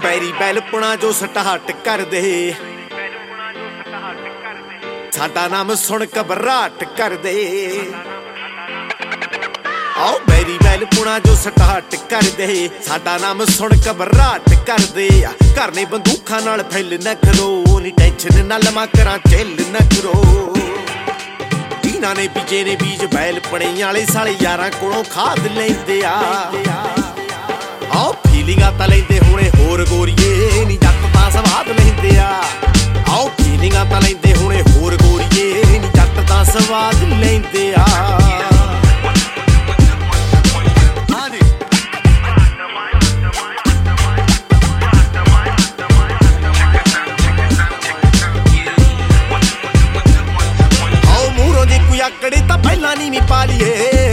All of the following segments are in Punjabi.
ਪੈਰੀ ਬੈਲਪਣਾ ਜੋ ਸਟਾਰਟ ਕਰਦੇ ਸਾਡਾ ਨਾਮ ਸੁਣ ਘਬਰਾਹਟ ਕਰਦੇ ਆਓ ਬੈਰੀ ਬੈਲਪਣਾ ਜੋ ਸਟਾਰਟ ਕਰਦੇ ਸਾਡਾ ਨਾਮ ਸੁਣ ਘਬਰਾਹਟ ਕਰਦੇ ਆ ਘਰ ਨੇ ਬੰਦੂਕਾਂ ਨਾਲ ਫੈਲ ਨਾ ਕਰੋ ਨੀ ਟੈਨਸ਼ਨ ਨਾ ਲਵਾਂ ਕਰਾਂ ਚੱਲ ਨਾ ਕਰੋ ਇਹਨਾਂ ਨੇ ਬੀਜੇ ਨੇ ਬੀਜ ਬੈਲਪਣੇ ਵਾਲੇ ਸਾਲੇ ਯਾਰਾਂ ਕੋਲੋਂ ਖਾਦ ਲੈਂਦੇ ਆ ਆਓ ਫੀਲਿੰਗਾਂ ਤਾਂ ਲੈਂਦੇ ਹੁਣੇ ਹੋਰ ਗੋਰੀਏ ਨੀ ਜੱਟ ਤਾਂ ਸਵਾਦ ਲੈਂਦੇ ਆ ਆਓ ਫੀਲਿੰਗਾਂ ਤਾਂ ਲੈਂਦੇ ਹੁਣੇ ਹੋਰ ਗੋਰੀਏ ਨੀ ਜੱਟ ਤਾਂ ਸਵਾਦ ਲੈਂਦੇ ਆ ਆਓ ਮੂਹਰੋਂ ਜੇ ਕੋਈ ਆਕੜੇ ਤਾਂ ਪਹਿਲਾਂ ਨੀ ਪਾ ਲਈਏ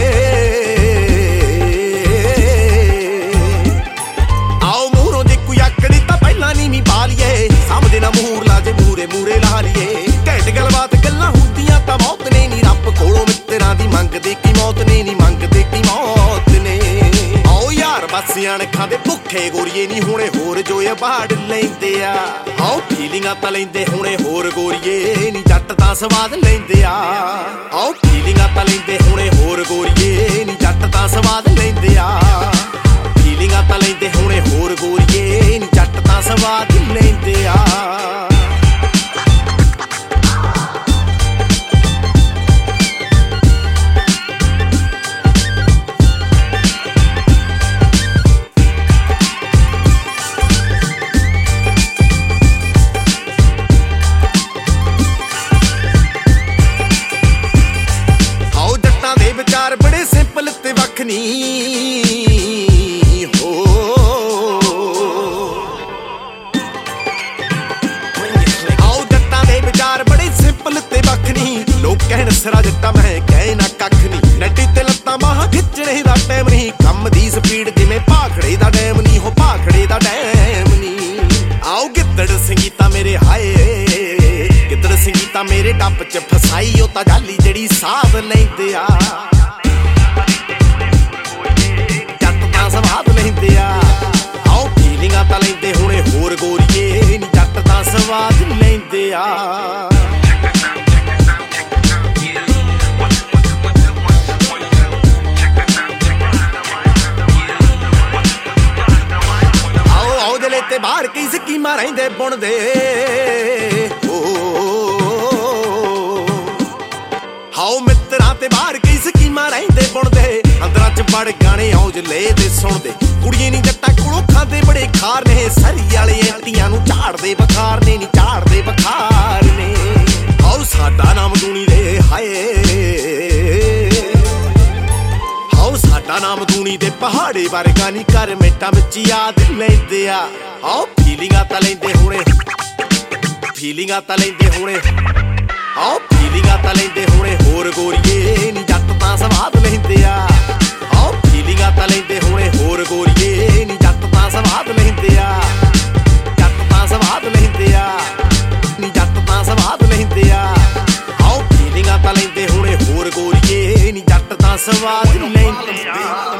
ਸਾਹਮਣੇ ਨਾ ਮੂਹਰ ਲਾ ਜੇ ਮੂਰੇ ਲਾ ਲਈਏ ਘੈਂਟ ਗੱਲਬਾਤ ਗੱਲਾਂ ਹੁੰਦੀਆਂ ਤਾਂ ਬਹੁਤ ਨੇ ਨੀ ਰੱਬ ਕੋਲੋਂ ਮਿੱਤਰਾਂ ਦੀ ਮੰਗਦੇ ਕੀ ਮੌਤ ਨੇ ਨੀ ਮੰਗਦੇ ਕੀ ਮੌਤ ਨੇ ਆਓ ਯਾਰ ਬਸ ਅਣਖਾਂ ਦੇ ਭੁੱਖੇ ਗੋਰੀਏ ਨੀ ਹੁਣੇ ਹੋਰ ਜੋਏ ਬਾੜ ਲੈਂਦੇ ਆ ਆਓ ਫੀਲਿੰਗਾਂ ਤਾਂ ਲੈਂਦੇ ਹੁਣੇ ਹੋਰ ਗੋਰੀਏ ਨੀ ਜੱਟ ਤਾਂ ਸਵਾਦ ਲੈਂਦੇ ਆ ਆਓ ਫੀਲਿੰਗਾਂ ਤਾਂ ਲੈਂਦੇ ਹੁਣੇ ਹੋਰ ਗੋਰੀਏ ਨੀ ਜੱਟ ਤਾਂ ਸਵਾਦ ਲੈਂਦੇ ਆ ਫੀਲਿੰਗਾਂ ਤਾਂ ਲੈਂਦੇ ਹੁਣੇ ਹੋਰ ਗੋਰੀਏ ਨੀ ਜੱਟ ਤਾਂ ਸਵਾਦ ਲੈਂਦੇ ਆ ਆਓ ਜੱਟਾਂ ਦੇ ਵਿਚਾਰ ਬੜੇ ਸਿੰਪਲ ਤੇ ਵੱਖ ਨਹੀਂ ਕਹਿਣ ਸਰਾ ਜੱਟਾ ਮੈਂ ਕਹਿ ਨਾ ਕੱਖ ਨੀ ਨੱਡੀ ਤੇ ਲੱਤਾਂ ਬਾਹਾਂ ਖਿੱਚਣੇ ਦਾ ਟਾਈਮ ਨਹੀਂ ਕੰਮ ਦੀ ਸਪੀਡ ਜਿਵੇਂ ਭਾਖੜੇ ਦਾ ਡੈਮ ਨਹੀਂ ਹੋ ਭਾਖੜੇ ਦਾ ਡੈਮ ਨਹੀਂ ਆਓ ਗਿੱਦੜ ਸੰਗੀਤਾ ਮੇਰੇ ਹਾਏ ਗਿੱਦੜ ਸੰਗੀਤਾ ਮੇਰੇ ਡੱਬ ਚ ਫਸਾਈ ਉਹ ਤਾਂ ਜਾਲੀ ਜਿਹੜੀ ਸਾਧ ਲੈਂਦੇ ਆ ਜੱਟ ਤਾਂ ਸਵਾਦ ਲੈਂਦੇ ਆ ਆਓ ਫੀਲਿੰਗਾਂ ਤਾਂ ਲੈਂਦੇ ਹੁਣੇ ਹੋਰ ਗੋਰੀਏ ਨੀ ਜੱਟ ਤਾਂ ਸਵਾਦ ਲੈਂਦੇ ਆ ਤੇ ਬਾਹਰ ਕੀ ਸਕੀਮਾਂ ਰਹਿੰਦੇ ਬੁਣਦੇ ਹਾਓ ਮਿੱਤਰਾਂ ਤੇ ਬਾਹਰ ਕੀ ਸਕੀਮਾਂ ਰਹਿੰਦੇ ਬੁਣਦੇ ਅੰਦਰਾਂ ਚ ਬੜ ਗਾਣੇ ਔਜਲੇ ਦੇ ਸੁਣਦੇ ਕੁੜੀਏ ਨੀ ਜੱਟਾਂ ਕੋਲੋਂ ਖਾਂਦੇ ਬੜੇ ਖਾਰ ਨੇ ਸਰੀ ਵਾਲੇ ਐਂਟੀਆਂ ਨੂੰ ਝਾੜਦੇ ਬਖਾਰ ਨੇ ਨੀ ਝਾੜਦੇ ਬਖਾਰ ਨੇ ਹਾਓ ਸਾਡਾ ਨਾਮ ਦੂਣੀ ਦੇ ਹਾਏ ਸਾਡਾ ਨਾਮ ਦੂਣੀ ਦੇ ਪਹਾੜੇ ਵਰਗਾ ਨੀ ਕਰ ਮਿੰਟਾਂ ਵਿੱਚ ਯਾਦ ਲੈਂਦੇ ਆ ਆਓ ਫੀਲਿੰਗਾਂ ਤਾਂ ਲੈਂਦੇ ਹੁਣੇ ਫੀਲਿੰਗਾਂ ਤਾਂ ਲੈਂਦੇ ਹੁਣੇ ਆਓ ਫੀਲਿੰਗਾਂ ਤਾਂ ਲੈਂਦੇ ਹੁਣੇ ਹੋਰ ਗੋਰੀਏ ਨੀ ਜੱਟ ਤਾਂ ਸਵਾਦ ਲੈਂਦੇ ਆ ਆਓ ਫੀਲਿੰਗਾਂ ਤਾਂ ਲੈਂਦੇ ਹੁਣੇ ਹੋਰ ਗੋਰੀਏ ਨੀ ਜੱਟ ਤਾਂ ਸਵਾਦ ਲੈਂਦੇ ਆ ਜੱਟ ਤਾਂ ਸਵਾਦ ਲੈਂਦੇ ਆ ਨੀ ਜੱਟ ਤਾਂ ਸਵਾਦ ਲੈਂਦੇ ਆ ਆਓ ਫੀਲਿੰਗਾਂ ਤਾਂ ਲੈਂਦੇ ਹੁਣੇ ਹੋਰ ਗੋਰੀਏ ਨੀ ਜੱਟ ਤਾਂ ਸਵਾਦ ਲੈਂਦੇ